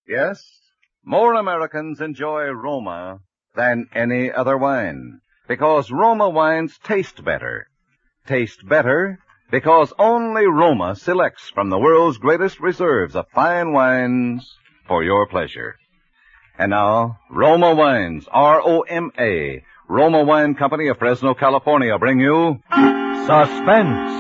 Yes, more Americans enjoy Roma than any other wine, because Roma wines taste better. Taste better because only Roma selects from the world's greatest reserves of fine wines for your pleasure. And now, Roma Wines, R-O-M-A, Roma Wine Company of Fresno, California, bring you Suspense.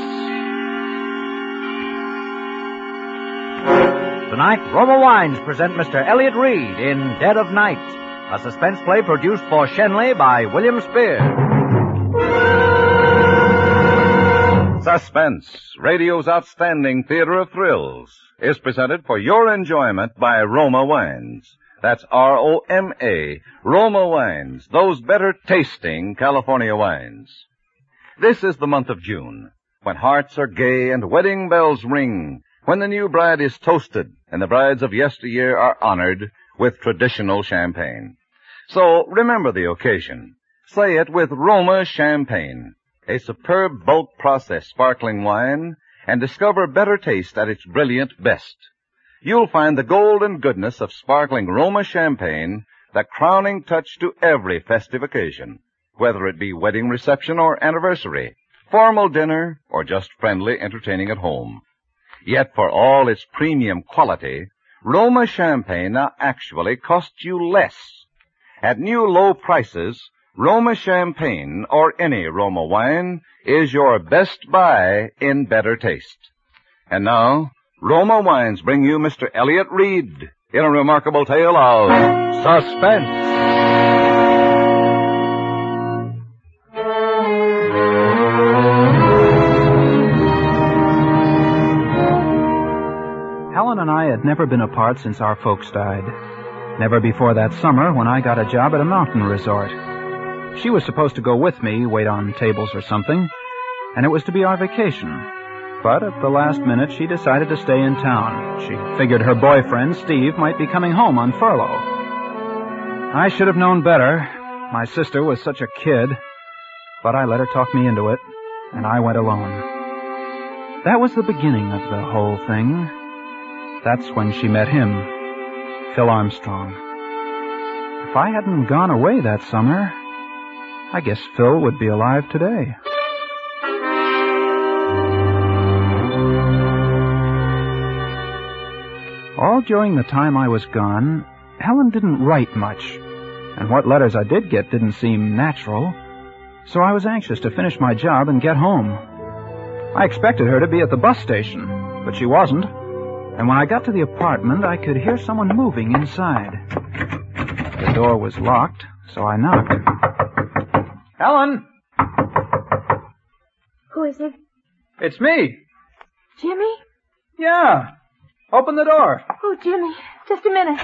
Tonight, Roma Wines present Mr. Elliott Reed in Dead of Night, a suspense play produced for Shenley by William Spear. Suspense, radio's outstanding theater of thrills, is presented for your enjoyment by Roma Wines. That's R-O-M-A, Roma Wines, those better-tasting California wines. This is the month of June, when hearts are gay and wedding bells ring, when the new bride is toasted and the brides of yesteryear are honored with traditional champagne. So remember the occasion. Say it with Roma Champagne, a superb bulk process sparkling wine, and discover better taste at its brilliant best. You'll find the golden goodness of sparkling Roma Champagne the crowning touch to every festive occasion, whether it be wedding reception or anniversary, formal dinner, or just friendly entertaining at home. Yet for all its premium quality, Roma Champagne now actually costs you less. At new low prices, Roma Champagne, or any Roma wine, is your best buy in better taste. And now, Roma Wines bring you Mr. Elliott Reed in a remarkable tale of suspense. Helen and I had never been apart since our folks died. Never before that summer when I got a job at a mountain resort. She was supposed to go with me, wait on tables or something, and it was to be our vacation. But at the last minute, she decided to stay in town. She figured her boyfriend, Steve, might be coming home on furlough. I should have known better. My sister was such a kid. But I let her talk me into it, and I went alone. That was the beginning of the whole thing. That's when she met him, Phil Armstrong. If I hadn't gone away that summer, I guess Phil would be alive today. All during the time I was gone, Helen didn't write much, and what letters I did get didn't seem natural, so I was anxious to finish my job and get home. I expected her to be at the bus station, but she wasn't, and when I got to the apartment, I could hear someone moving inside. The door was locked, so I knocked. Helen! Who is it? It's me. Jimmy? Yeah. Open the door. Oh, Jimmy, just a minute.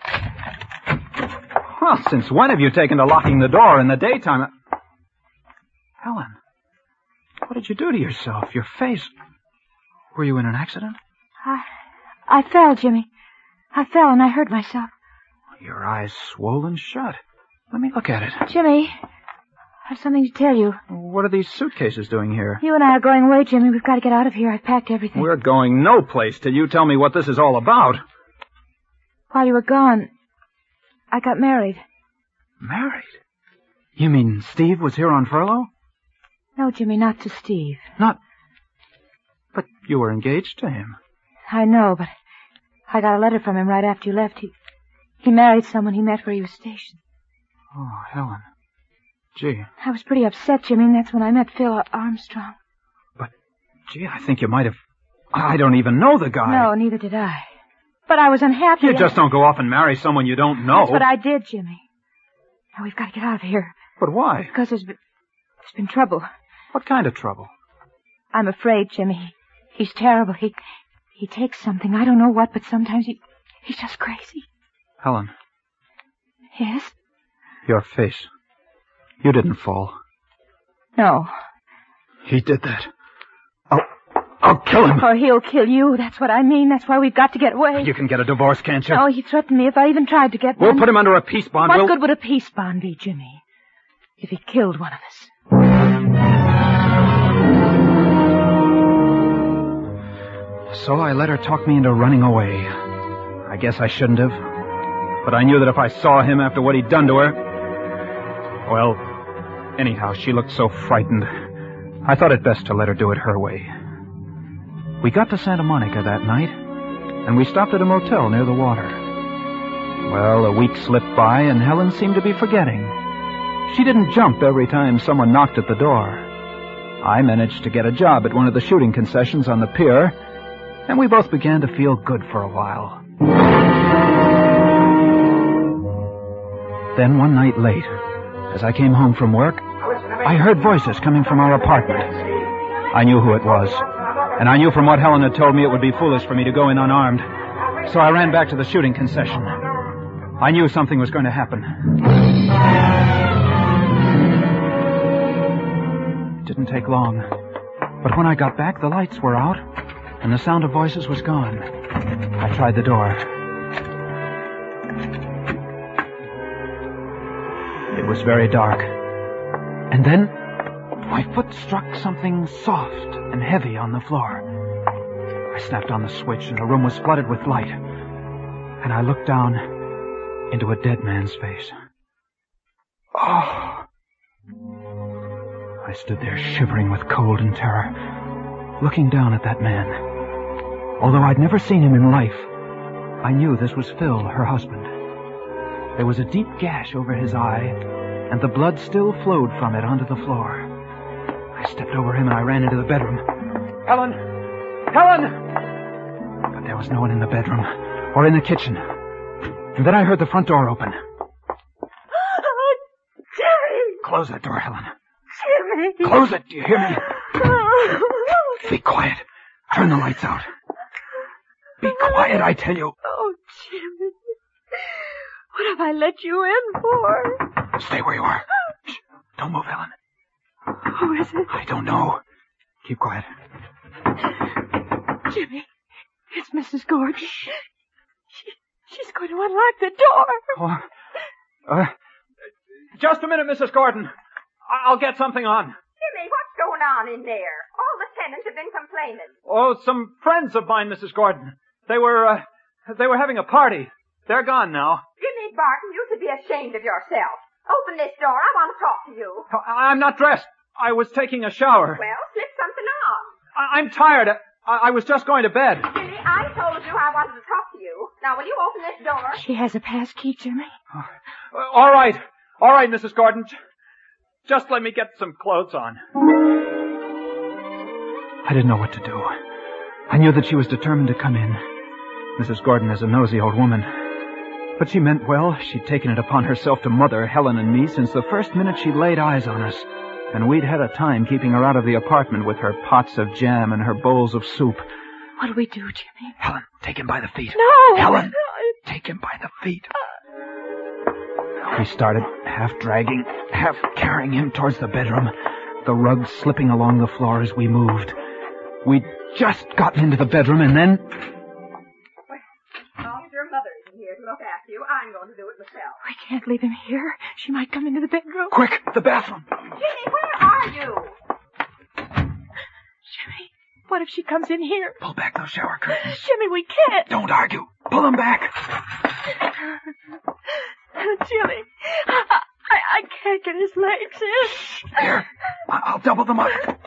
Well, since when have you taken to locking the door in the daytime? Helen, what did you do to yourself? Your face... Were you in an accident? I fell, Jimmy. I fell and I hurt myself. Your eyes swollen shut. Let me look at it. Jimmy, I have something to tell you. What are these suitcases doing here? You and I are going away, Jimmy. We've got to get out of here. I've packed everything. We're going no place till you tell me what this is all about. While you were gone, I got married. Married? You mean Steve was here on furlough? No, Jimmy, not to Steve. Not... But you were engaged to him. I know, but I got a letter from him right after you left. He married someone he met where he was stationed. Oh, Helen. Gee. I was pretty upset, Jimmy, and that's when I met Phil Armstrong. But, gee, I think you might have... I don't even know the guy. No, neither did I. But I was unhappy. You just don't go off and marry someone you don't know. That's what I did, Jimmy. Now we've got to get out of here. But why? Because there's been trouble. What kind of trouble? I'm afraid, Jimmy. He's terrible. He takes something. I don't know what, but sometimes he's just crazy. Helen. Yes? Your face. You didn't fall. No. He did that. I'll kill him. Or he'll kill you. That's what I mean. That's why we've got to get away. You can get a divorce, can't you? No, he threatened me if I even tried to get one. We'll put him under a peace bond. What good would a peace bond be, Jimmy, if he killed one of us? So I let her talk me into running away. I guess I shouldn't have. But I knew that if I saw him after what he'd done to her... Well, anyhow, she looked so frightened. I thought it best to let her do it her way. We got to Santa Monica that night, and we stopped at a motel near the water. Well, a week slipped by, and Helen seemed to be forgetting. She didn't jump every time someone knocked at the door. I managed to get a job at one of the shooting concessions on the pier, and we both began to feel good for a while. Then one night late, as I came home from work, I heard voices coming from our apartment. I knew who it was, and I knew from what Helen had told me it would be foolish for me to go in unarmed. So I ran back to the shooting concession. I knew something was going to happen. It didn't take long, but when I got back, the lights were out, and the sound of voices was gone. I tried the door. It was very dark. And then my foot struck something soft and heavy on the floor. I snapped on the switch, and the room was flooded with light. And I looked down into a dead man's face. Oh! I stood there shivering with cold and terror, looking down at that man. Although I'd never seen him in life, I knew this was Phil, her husband. There was a deep gash over his eye, and the blood still flowed from it onto the floor. I stepped over him and I ran into the bedroom. Helen! Helen! But there was no one in the bedroom or in the kitchen. And then I heard the front door open. Oh, Jerry! Close that door, Helen. Jimmy! Close it, do you hear me? Be quiet. Turn the lights out. Be quiet, I tell you. Oh, Jimmy. What have I let you in for? Stay where you are. Shh. Don't move, Helen. Who is it? I don't know. Keep quiet. Jimmy, it's Mrs. Gordon. She's going to unlock the door. Oh, just a minute, Mrs. Gordon. I'll get something on. Jimmy, what's going on in there? All the tenants have been complaining. Oh, some friends of mine, Mrs. Gordon. They were having a party. They're gone now. Jimmy Barton, you should be ashamed of yourself. Open this door. I want to talk to you. I'm not dressed. I was taking a shower. Well, slip something on. I'm tired. I was just going to bed. Jimmy, I told you I wanted to talk to you. Now, will you open this door? She has a pass key, Jimmy. All right, Mrs. Gordon. Just let me get some clothes on. I didn't know what to do. I knew that she was determined to come in. Mrs. Gordon is a nosy old woman. But she meant well. She'd taken it upon herself to mother Helen and me since the first minute she'd laid eyes on us. And we'd had a time keeping her out of the apartment with her pots of jam and her bowls of soup. What do we do, Jimmy? Helen, take him by the feet. No! Helen, take him by the feet. We started, half dragging, half carrying him towards the bedroom, the rug slipping along the floor as we moved. We'd just gotten into the bedroom, and then... Well, if your mother isn't here to look after you, I'm going to do it myself. We can't leave him here. She might come into the bedroom. Quick, the bathroom. Jimmy, where are you? Jimmy, what if she comes in here? Pull back those shower curtains. Jimmy, we can't. Don't argue. Pull them back. Jimmy, I can't get his legs in. Here, I'll double them up.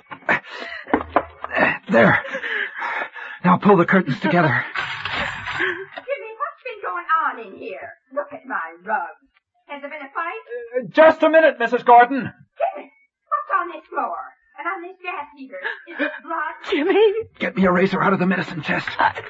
There. Now pull the curtains together. Jimmy, what's been going on in here? Look at my rug. Has there been a fight? Just a minute, Mrs. Gordon. Jimmy, what's on this floor? And on this gas heater? Is it blood? Jimmy. Get me a razor out of the medicine chest.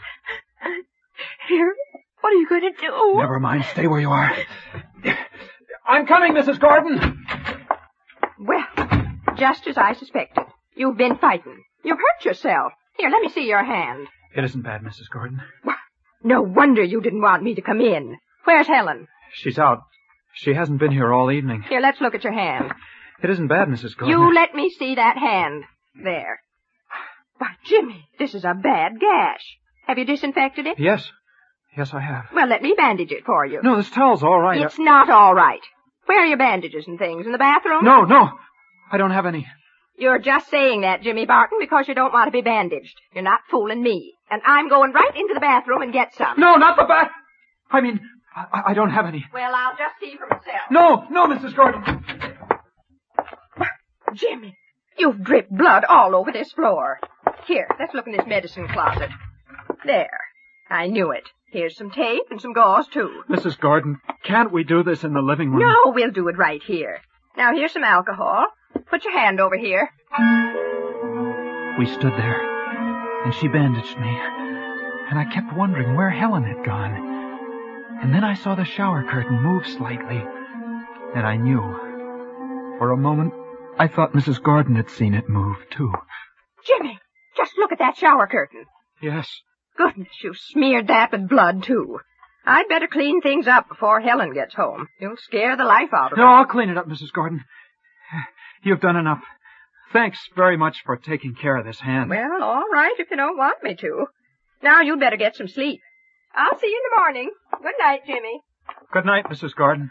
Here, what are you going to do? Never mind. Stay where you are. I'm coming, Mrs. Gordon. Well, just as I suspected. You've been fighting. You've hurt yourself. Here, let me see your hand. It isn't bad, Mrs. Gordon. No wonder you didn't want me to come in. Where's Helen? She's out. She hasn't been here all evening. Here, let's look at your hand. It isn't bad, Mrs. Gordon. You let me see that hand. There. Why, Jimmy, this is a bad gash. Have you disinfected it? Yes. Yes, I have. Well, let me bandage it for you. No, this towel's all right. It's not all right. Where are your bandages and things? In the bathroom? No. I don't have any. You're just saying that, Jimmy Barton, because you don't want to be bandaged. You're not fooling me. And I'm going right into the bathroom and get some. No, not the bath. I mean I don't have any. Well, I'll just see for myself. No, Mrs. Gordon. Jimmy, you've dripped blood all over this floor. Here, let's look in this medicine closet. There. I knew it. Here's some tape and some gauze, too. Mrs. Gordon, can't we do this in the living room? No, we'll do it right here. Now, here's some alcohol. Put your hand over here. We stood there, and she bandaged me. And I kept wondering where Helen had gone. And then I saw the shower curtain move slightly. And I knew. For a moment, I thought Mrs. Gordon had seen it move, too. Jimmy, just look at that shower curtain. Yes. Goodness, you've smeared that with blood, too. I'd better clean things up before Helen gets home. You'll scare the life out of her. No, I'll clean it up, Mrs. Gordon. You've done enough. Thanks very much for taking care of this hand. Well, all right, if you don't want me to. Now you'd better get some sleep. I'll see you in the morning. Good night, Jimmy. Good night, Mrs. Gordon.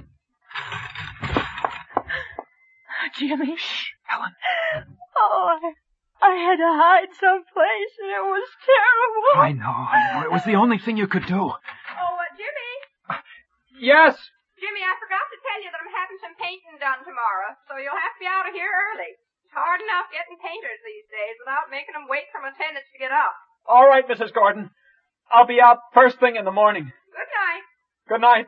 Jimmy. Shh, Helen. Oh, I had to hide someplace, and it was terrible. I know. It was the only thing you could do. Oh, Jimmy. Yes? Jimmy, I forgot to tell you that I'm having some painting done tomorrow, so you'll have to be out of here early. It's hard enough getting painters these days without making them wait for my tenants to get up. All right, Mrs. Gordon. I'll be out first thing in the morning. Good night. Good night.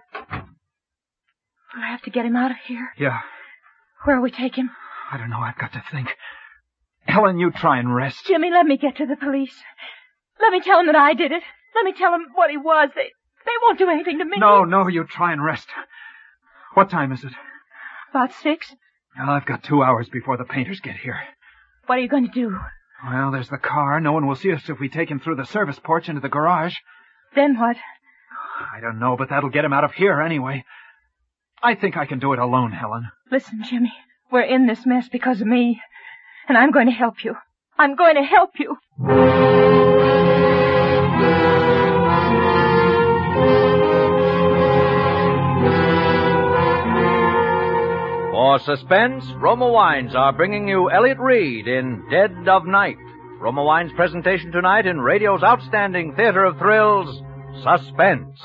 I have to get him out of here. Yeah. Where'll we take him? I don't know. I've got to think. Helen, you try and rest. Jimmy, let me get to the police. Let me tell them that I did it. Let me tell them what he was. They won't do anything to me. No, you try and rest. What time is it? About 6. Well, I've got 2 hours before the painters get here. What are you going to do? Well, there's the car. No one will see us if we take him through the service porch into the garage. Then what? I don't know, but that'll get him out of here anyway. I think I can do it alone, Helen. Listen, Jimmy, we're in this mess because of me. And I'm going to help you. I'm going to help you. For suspense, Roma Wines are bringing you Elliott Reed in Dead of Night. Roma Wines' presentation tonight in radio's outstanding theater of thrills, Suspense.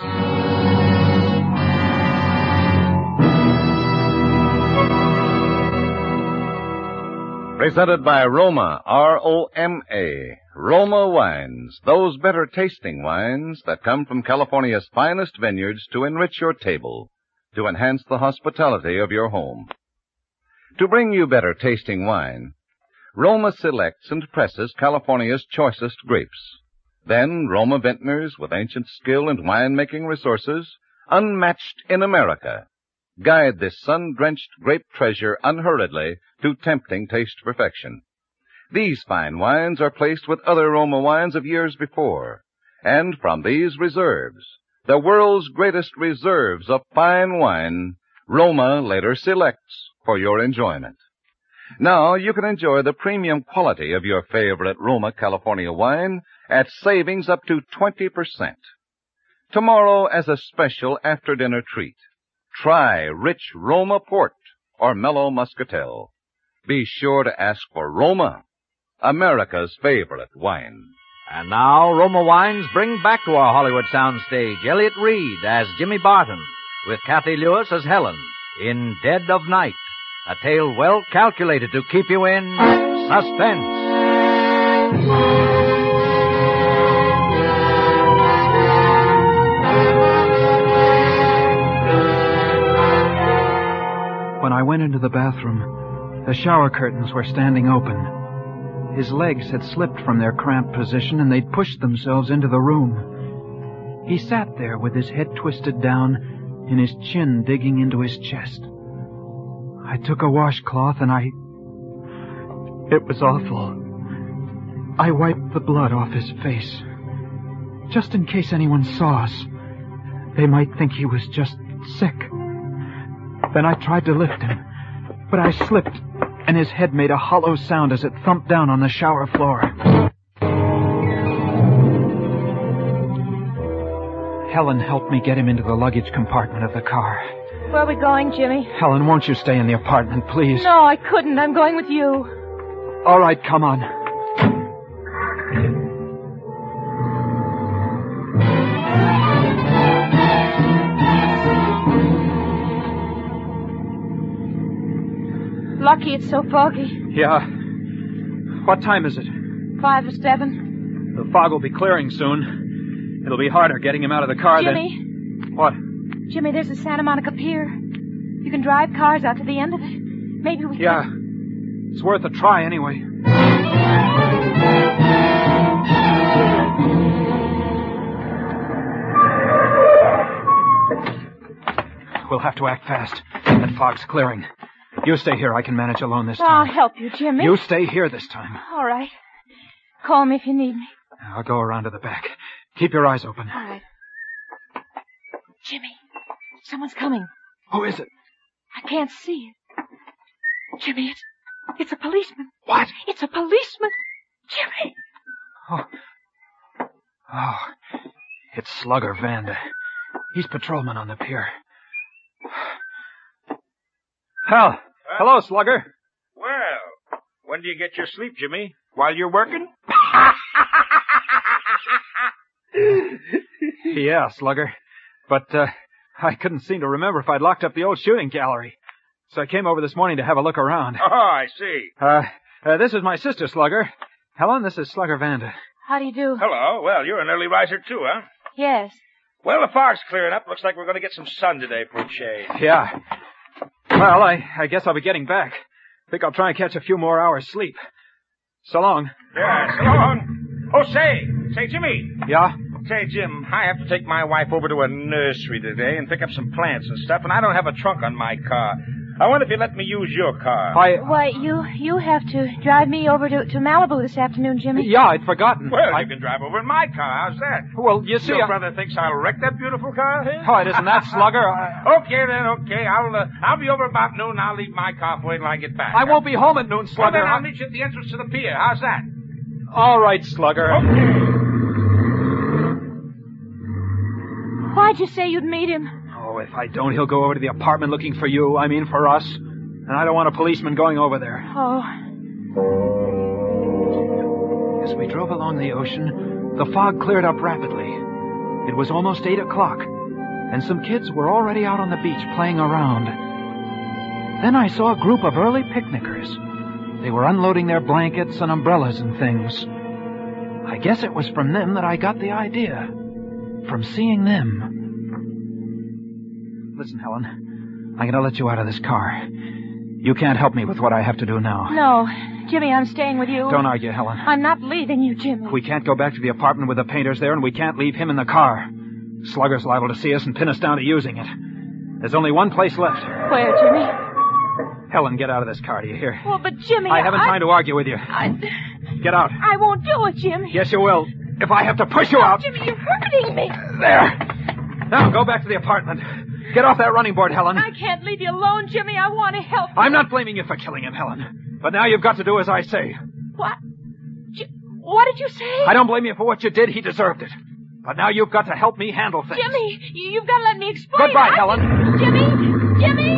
Presented by Roma, R-O-M-A. Roma Wines, those better tasting wines that come from California's finest vineyards to enrich your table, to enhance the hospitality of your home. To bring you better tasting wine, Roma selects and presses California's choicest grapes. Then Roma vintners with ancient skill and winemaking resources, unmatched in America, guide this sun-drenched grape treasure unhurriedly to tempting taste perfection. These fine wines are placed with other Roma wines of years before, and from these reserves, the world's greatest reserves of fine wine, Roma later selects for your enjoyment. Now you can enjoy the premium quality of your favorite Roma California wine at savings up to 20%. Tomorrow, as a special after-dinner treat, try rich Roma Port or mellow Muscatel. Be sure to ask for Roma, America's favorite wine. And now, Roma Wines bring back to our Hollywood soundstage Elliott Reed as Jimmy Barton, with Kathy Lewis as Helen, in Dead of Night, a tale well calculated to keep you in suspense. When I went into the bathroom, the shower curtains were standing open. His legs had slipped from their cramped position, and they'd pushed themselves into the room. He sat there with his head twisted down and his chin digging into his chest. I took a washcloth and It was awful. I wiped the blood off his face. Just in case anyone saw us. They might think he was just sick. Then I tried to lift him, but I slipped, and his head made a hollow sound as it thumped down on the shower floor. Helen helped me get him into the luggage compartment of the car. Where are we going, Jimmy? Helen, won't you stay in the apartment, please? No, I couldn't. I'm going with you. All right, come on. lucky it's so foggy. Yeah. What time is it? 5 or 7. The fog will be clearing soon. It'll be harder getting him out of the car Jimmy. than... What? Jimmy, there's the Santa Monica Pier. You can drive cars out to the end of it. Maybe we Yeah. It's worth a try anyway. We'll have to act fast. That fog's clearing. You stay here. I can manage alone this I'll time. help you, Jimmy. You stay here this time. All right. Call me if you need me. I'll go around to the back. Keep your eyes open. All right. Jimmy, someone's coming. Who is it? I can't see it. Jimmy, it's a policeman. What? It's a policeman. Jimmy. Oh, it's Slugger Vanda. He's patrolman on the pier. Hal. Hello, Slugger. Well, when do you get your sleep, Jimmy? While you're working? Yeah, Slugger. But, I couldn't seem to remember if I'd locked up the old shooting gallery. So I came over this morning to have a look around. Oh, I see. This is my sister, Slugger. Helen, this is Slugger Vanda. How do you do? Hello. Well, you're an early riser, too, huh? Yes. Well, the fog's clearing up. Looks like we're going to get some sun today for a change. Yeah. Well, I guess I'll be getting back. Think I'll try and catch a few more hours sleep. So long. Yeah, so long. Oh, say, Jimmy. Yeah? Say, Jim, I have to take my wife over to a nursery today and pick up some plants and stuff, and I don't have a trunk on my car. I wonder if you let me use your car. Why, you have to drive me over to Malibu this afternoon, Jimmy. Yeah, I'd forgotten. Well, you can drive over in my car. How's that? Well, you see... Your brother thinks I'll wreck that beautiful car? Eh? Oh, it isn't that, Slugger. Okay, then, okay. I'll be over about noon. I'll leave my car for you till I get back. I won't be home at noon, Well, Slugger. then I'll meet you at the entrance to the pier. How's that? All right, Slugger. Okay. Why'd you say you'd meet him? Oh, if I don't, he'll go over to the apartment looking for you. I mean, for us. And I don't want a policeman going over there. Oh. As we drove along the ocean, the fog cleared up rapidly. It was almost 8 o'clock, and some kids were already out on the beach playing around. Then I saw a group of early picnickers. They were unloading their blankets and umbrellas and things. I guess it was from them that I got the idea. From seeing them. Listen, Helen, I'm going to let you out of this car. You can't help me with what I have to do now. No. Jimmy, I'm staying with you. Don't argue, Helen. I'm not leaving you, Jimmy. We can't go back to the apartment with the painters there, and we can't leave him in the car. Slugger's liable to see us and pin us down to using it. There's only one place left. Where, Jimmy? Helen, get out of this car, do you hear? Well, but Jimmy, I haven't time to argue with you. Get out. I won't do it, Jimmy. Yes, you will. If I have to push you out. Jimmy, you're hurting me. There. Now, go back to the apartment. Get off that running board, Helen. I can't leave you alone, Jimmy. I want to help you. I'm not blaming you for killing him, Helen. But now you've got to do as I say. What? What did you say? I don't blame you for what you did. He deserved it. But now you've got to help me handle things. Jimmy, you've got to let me explain. Goodbye, Helen. Jimmy! Jimmy!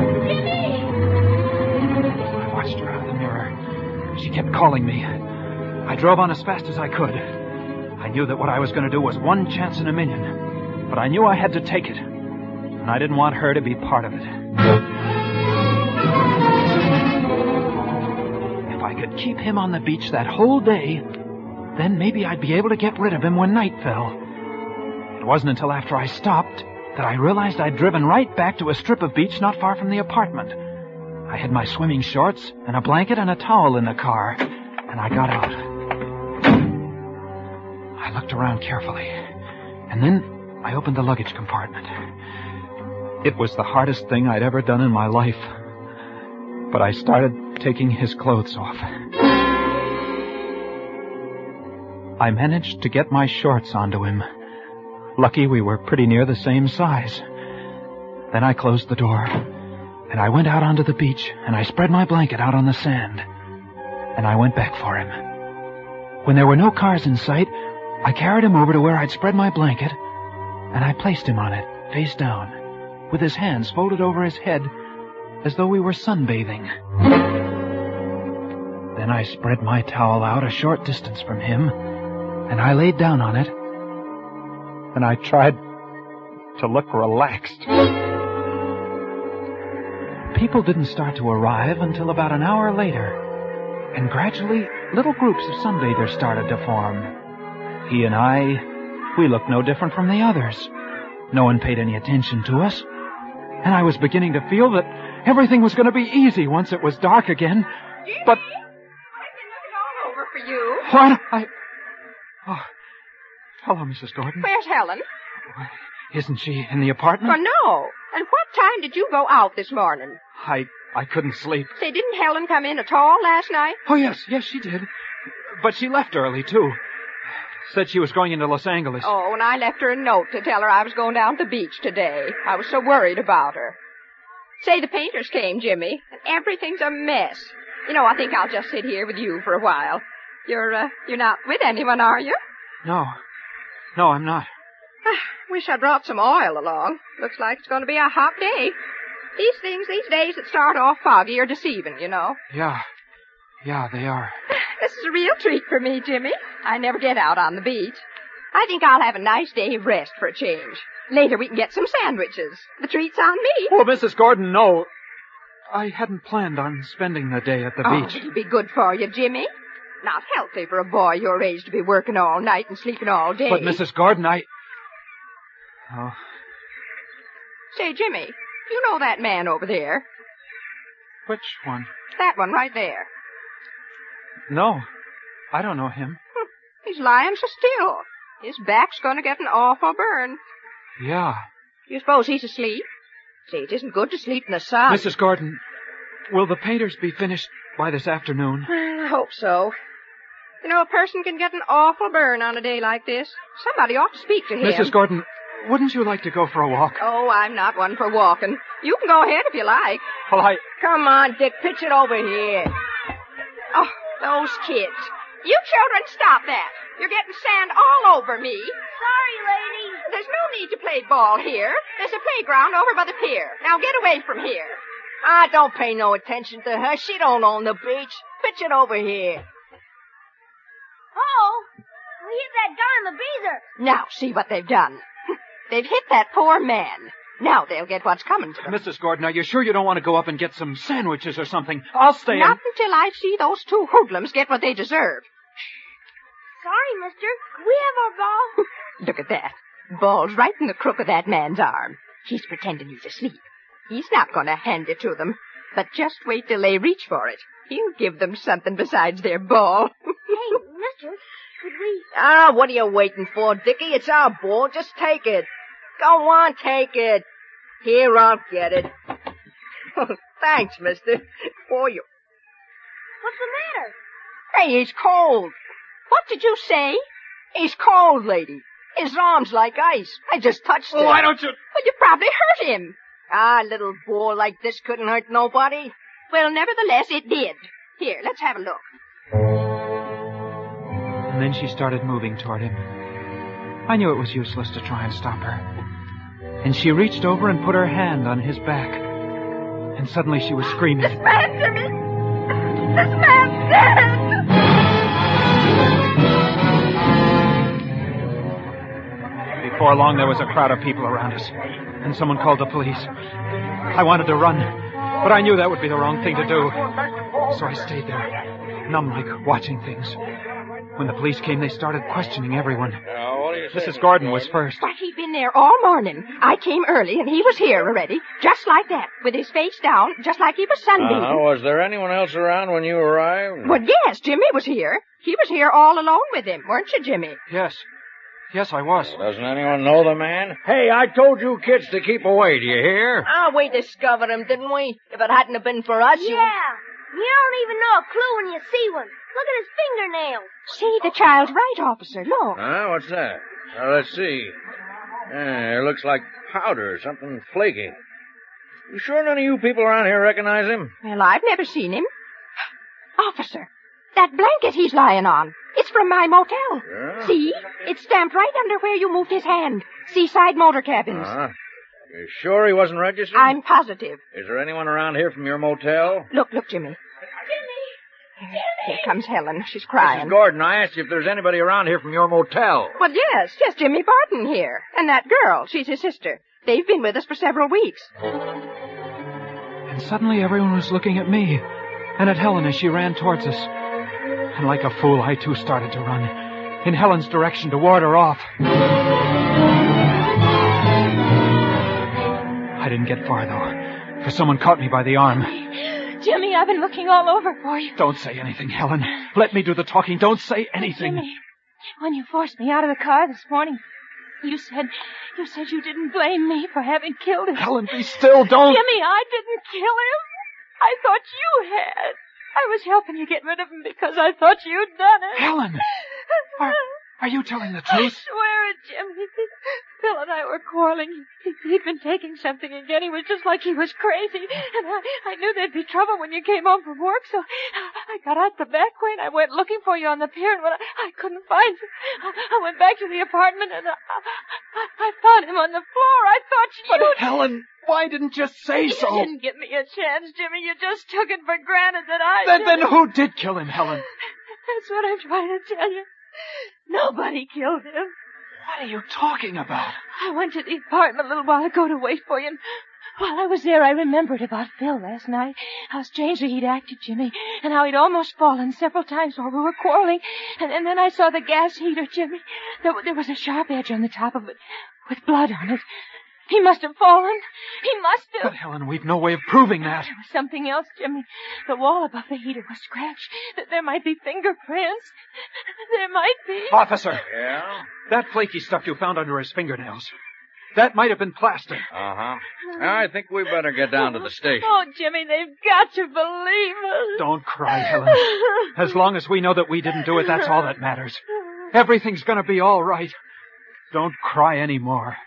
I watched her out of the mirror. She kept calling me. I drove on as fast as I could. I knew that what I was going to do was one chance in a million. But I knew I had to take it. And I didn't want her to be part of it. If I could keep him on the beach that whole day, then maybe I'd be able to get rid of him when night fell. It wasn't until after I stopped that I realized I'd driven right back to a strip of beach not far from the apartment. I had my swimming shorts and a blanket and a towel in the car, and I got out. I looked around carefully, and then I opened the luggage compartment. It was the hardest thing I'd ever done in my life, but I started taking his clothes off. I managed to get my shorts onto him. Lucky we were pretty near the same size. Then I closed the door, and I went out onto the beach, and I spread my blanket out on the sand, and I went back for him. When there were no cars in sight, I carried him over to where I'd spread my blanket, and I placed him on it, face down, with his hands folded over his head, as though we were sunbathing. Then I spread my towel out a short distance from him, and I laid down on it, and I tried to look relaxed. people didn't start to arrive until about an hour later. And gradually, little groups of sunbathers started to form. He and I, we looked no different from the others. No one paid any attention to us. And I was beginning to feel that everything was going to be easy once it was dark again. Jimmy, But... I've been looking all over for you. What? Oh, hello, Mrs. Gordon. Where's Helen? Isn't she in the apartment? Well, no. And what time did you go out this morning? I couldn't sleep. Say, didn't Helen come in at all last night? Oh, yes, she did. But she left early, too. Said she was going into Los Angeles. Oh, and I left her a note to tell her I was going down to the beach today. I was so worried about her. Say, the painters came, Jimmy, and everything's a mess. You know, I think I'll just sit here with you for a while. You're not with anyone, are you? No, I'm not. Wish I brought some oil along. Looks like it's going to be a hot day. These things, these days that start off foggy are deceiving, you know. Yeah, they are. This is a real treat for me, Jimmy. I never get out on the beach. I think I'll have a nice day of rest for a change. Later we can get some sandwiches. The treat's on me. Oh, Mrs. Gordon, no. I hadn't planned on spending the day at the beach. It'll be good for you, Jimmy. Not healthy for a boy your age to be working all night and sleeping all day. But, Mrs. Gordon, Oh. Say, Jimmy, you know that man over there? Which one? That one right there. No, I don't know him. He's lying so still. His back's going to get an awful burn. Yeah. You suppose he's asleep? Say, it isn't good to sleep in the sun. Mrs. Gordon, will the painters be finished by this afternoon? Well, I hope so. You know, a person can get an awful burn on a day like this. Somebody ought to speak to him. Mrs. Gordon, wouldn't you like to go for a walk? Oh, I'm not one for walking. You can go ahead if you like. Well, Come on, Dick, pitch it over here. Oh, those kids. You children, stop that. You're getting sand all over me. Sorry, lady. There's no need to play ball here. There's a playground over by the pier. Now get away from here. Don't pay no attention to her. She don't own the beach. Pitch it over here. Oh, we hit that guy in the beazer. Now, see what they've done. They've hit that poor man. Now they'll get what's coming to them. Mrs. Gordon, are you sure you don't want to go up and get some sandwiches or something? I'll stay Not until I see those two hoodlums get what they deserve. Sorry, mister. We have our ball. Look at that. Ball's right in the crook of that man's arm. He's pretending he's asleep. He's not going to hand it to them. But just wait till they reach for it. He'll give them something besides their ball. Hey, mister, could we... What are you waiting for, Dickie? It's our ball. Just take it. Go on, take it. Here, I'll get it. Thanks, mister. For you. What's the matter? Hey, he's cold. What did you say? He's cold, lady. His arm's like ice. I just touched him. Why don't you... Well, you probably hurt him. A little ball like this couldn't hurt nobody. Well, nevertheless, it did. Here, let's have a look. And then she started moving toward him. I knew it was useless to try and stop her. And she reached over and put her hand on his back. And suddenly she was screaming. This man, Jimmy! This man's dead! Before long, there was a crowd of people around us. And someone called the police. I wanted to run, but I knew that would be the wrong thing to do. So I stayed there, numb-like, watching things. When the police came, they started questioning everyone. Mrs. Gordon was first. Why, he'd been there all morning. I came early, and he was here already, just like that, with his face down, just like he was sunbathing. Was there anyone else around when you arrived? Well, yes, Jimmy was here. He was here all alone with him, weren't you, Jimmy? Yes, I was. Doesn't anyone know the man? Hey, I told you kids to keep away, do you hear? We discovered him, didn't we? If it hadn't have been for us, Yeah. You don't even know a clue when you see one. Look at his fingernails. See, the child's right, officer. Look. What's that? Let's see. It looks like powder, something flaky. You sure none of you people around here recognize him? Well, I've never seen him. Officer, that blanket he's lying on, it's from my motel. Yeah? See? It's stamped right under where you moved his hand. Seaside Motor Cabins. You sure he wasn't registered? I'm positive. Is there anyone around here from your motel? Look, Jimmy. Here comes Helen. She's crying. Mrs. Gordon, I asked you if there's anybody around here from your motel. Well, yes, just Jimmy Barton here. And that girl, she's his sister. They've been with us for several weeks. And And suddenly everyone was looking at me and at Helen as she ran towards us. And like a fool, I too started to run in Helen's direction to ward her off. I didn't get far, though, for someone caught me by the arm. Jimmy, I've been looking all over for you. Don't say anything, Helen. Let me do the talking. Don't say anything. Jimmy, when you forced me out of the car this morning, you said you didn't blame me for having killed him. Helen, be still. Don't. Jimmy, I didn't kill him. I thought you had. I was helping you get rid of him because I thought you'd done it. Helen! Are you telling the truth? I swear it, Jimmy. Phil and I were quarreling. He'd been taking something again. He was just like he was crazy. And I knew there'd be trouble when you came home from work, so I got out the back way and I went looking for you on the pier, and when I couldn't find you, I went back to the apartment and I found him on the floor. I thought you... But Helen, why didn't you say so? You didn't give me a chance, Jimmy. You just took it for granted that I... Then who did kill him, Helen? That's what I'm trying to tell you. Nobody killed him. What are you talking about? I went to the apartment a little while ago to wait for you, and while I was there, I remembered about Phil last night. How strangely he'd acted, Jimmy, and how he'd almost fallen several times while we were quarreling. And then I saw the gas heater, Jimmy. There was a sharp edge on the top of it with blood on it. He must have fallen. He must have. But, Helen, we've no way of proving that. There was something else, Jimmy. The wall above the heater was scratched. There might be fingerprints. There might be. Officer. Yeah? That flaky stuff you found under his fingernails. That might have been plaster. Uh-huh. I think we better get down to the station. Oh, Jimmy, they've got to believe us. Don't cry, Helen. As long as we know that we didn't do it, that's all that matters. Everything's going to be all right. Don't cry anymore.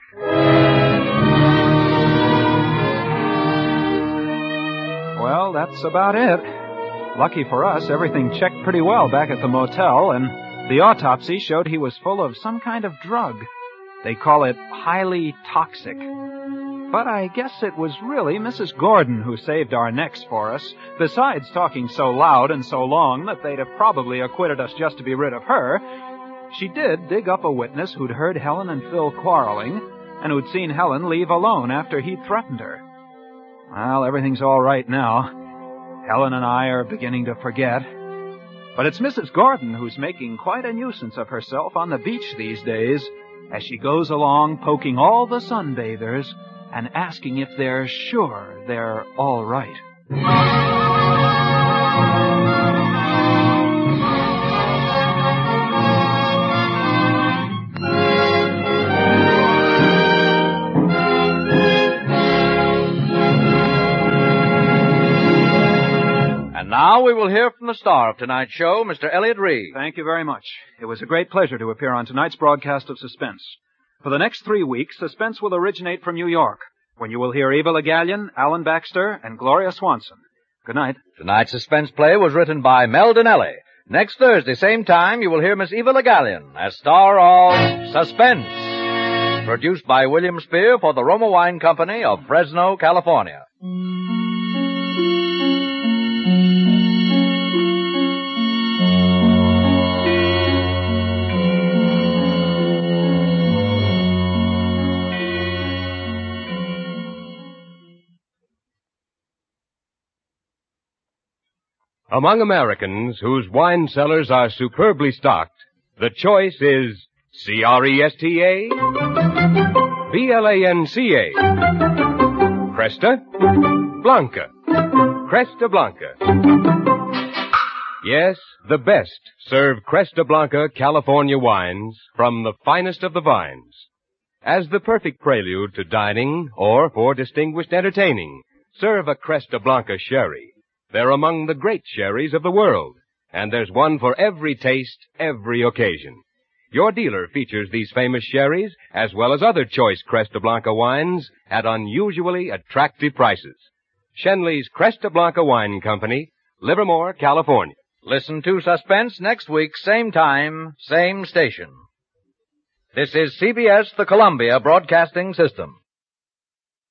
Well, that's about it. Lucky for us, everything checked pretty well back at the motel, and the autopsy showed he was full of some kind of drug. They call it highly toxic. But I guess it was really Mrs. Gordon who saved our necks for us, besides talking so loud and so long that they'd have probably acquitted us just to be rid of her. She did dig up a witness who'd heard Helen and Phil quarreling, and who'd seen Helen leave alone after he'd threatened her. Well, everything's all right now. Helen and I are beginning to forget. But it's Mrs. Gordon who's making quite a nuisance of herself on the beach these days, as she goes along poking all the sunbathers and asking if they're sure they're all right. And now we will hear from the star of tonight's show, Mr. Elliott Reed. Thank you very much. It was a great pleasure to appear on tonight's broadcast of Suspense. For the next 3 weeks, Suspense will originate from New York, when you will hear Eva Le Gallienne, Alan Baxter, and Gloria Swanson. Good night. Tonight's suspense play was written by Mel Dinelli. Next Thursday, same time, you will hear Miss Eva Le Gallienne as star of Suspense. Produced by William Spear for the Roma Wine Company of Fresno, California. Among Americans whose wine cellars are superbly stocked, the choice is C-R-E-S-T-A, B-L-A-N-C-A, Cresta Blanca, Cresta Blanca. Yes, the best serve Cresta Blanca California wines from the finest of the vines. As the perfect prelude to dining or for distinguished entertaining, serve a Cresta Blanca sherry. They're among the great sherries of the world, and there's one for every taste, every occasion. Your dealer features these famous sherries, as well as other choice Cresta Blanca wines, at unusually attractive prices. Shenley's Cresta Blanca Wine Company, Livermore, California. Listen to Suspense next week, same time, same station. This is CBS, the Columbia Broadcasting System.